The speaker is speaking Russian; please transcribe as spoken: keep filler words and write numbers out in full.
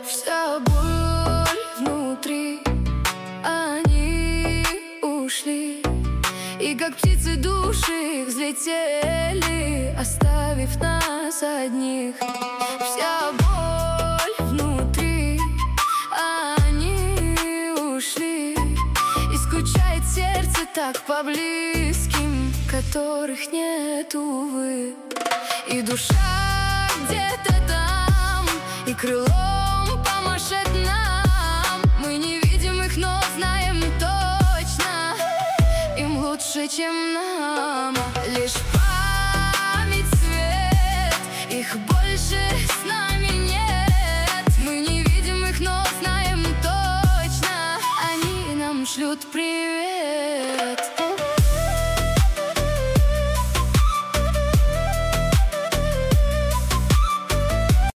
Вся боль внутри, они ушли, и как птицы души взлетели, оставив нас одних. Вся боль внутри, они ушли, и скучает сердце так по близким, которых нет, увы. И душа где-то там, и крылом помашет нам. Мы не видим их, но знаем точно, им лучше, чем нам. Лишь память, свет, их больше с нами нет. Мы не видим их, но знаем точно, они нам шлют привет.